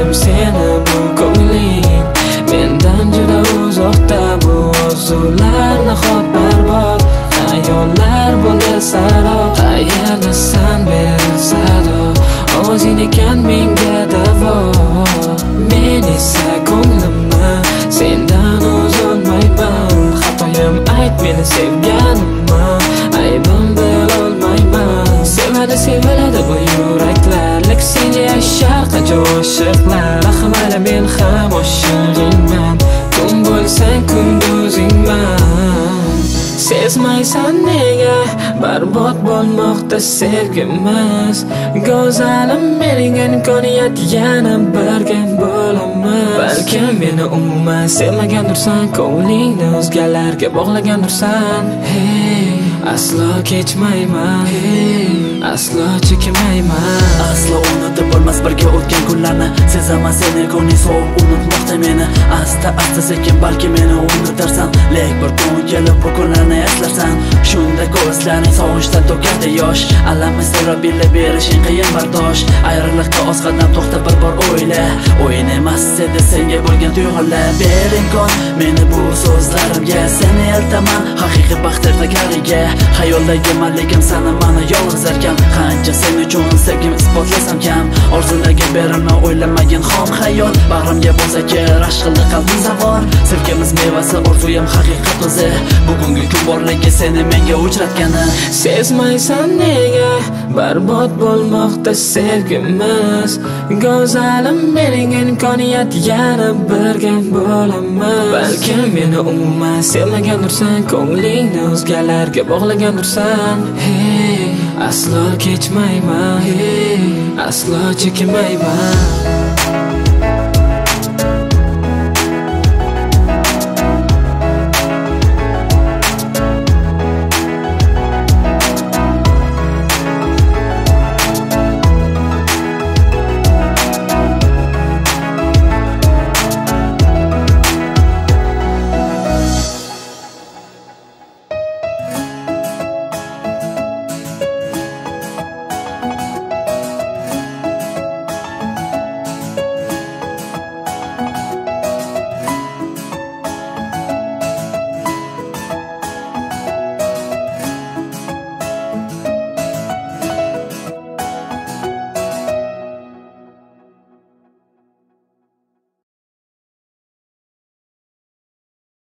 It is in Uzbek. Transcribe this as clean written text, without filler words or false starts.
bilsam seni bu ko'ngling mendan juda uzoqda. Bu orzular nahot barbod, ayollar bo'ldi sarob. Qayerdasan bersado, o'zing ekan menga davo. Men esa ko'nglimni sendan uzolmayman. Xatoyim ayt meni sevganimni, aybim bilolmayman. Seviladi bu yuraklar, lek senga yashar qancha oshiqlar. Mayli men ham oshig'ingman, kun bo'lsang kunduzingman. Sezmaysan nega barbod bo'lmoqda sevgimiz. Go'zalim mening imkoniyat, yana birga bo'laman. Balkim meni umuman sevmagandirsan, ko'nglingni o'zgalarga bog'lagandirsan. Hey, aslo kechmayman, hey, aslo chekinmayman. Aslo unutib bo'lmas birga o'tgan kunlarni. Sezaman seni ko'ngling sovuq unutmoqda meni. Asta asta sekin balki meni unutarsan, lek bir kun kelib bu kunlarni eslarsan. Shunda ko'zlaring sog'inchdan to'kadi yosh. Alamni so'rab bilib berishing qiyin bardosh. Ayriliqqa oz qadam to'xta, bir bor o'yla. O'yin emas edi senga bo'lgan tuyg'ular. Ber imkon meni bu so'zlarimga, seni eltaman haqiqiy baxt ertakariga. Xayoldagi manligim sana mana yolg'iz erkam. Qancha sen uchun sevgim isbotlasam kam. Orzularga berilma o'ylamagin xom xayol. Bag'rimga bo'lsa kerak rashqildi qalbim savor. Sevgimiz mevasi orzuyim haqiqat o'zi. Bugungi kun borligi seni menga uchratgani. Sezmaysan nega barbod bo'lmoqda sevgimiz. Go'zalim mening imkoniyat, yana birga bo'laman. Balkim meni umuman sevmagandirsan, ko'nglingni o'zgalarga bog'lagandirsan. Hey, aslo kechmayman, hey, aslo chekinmayman.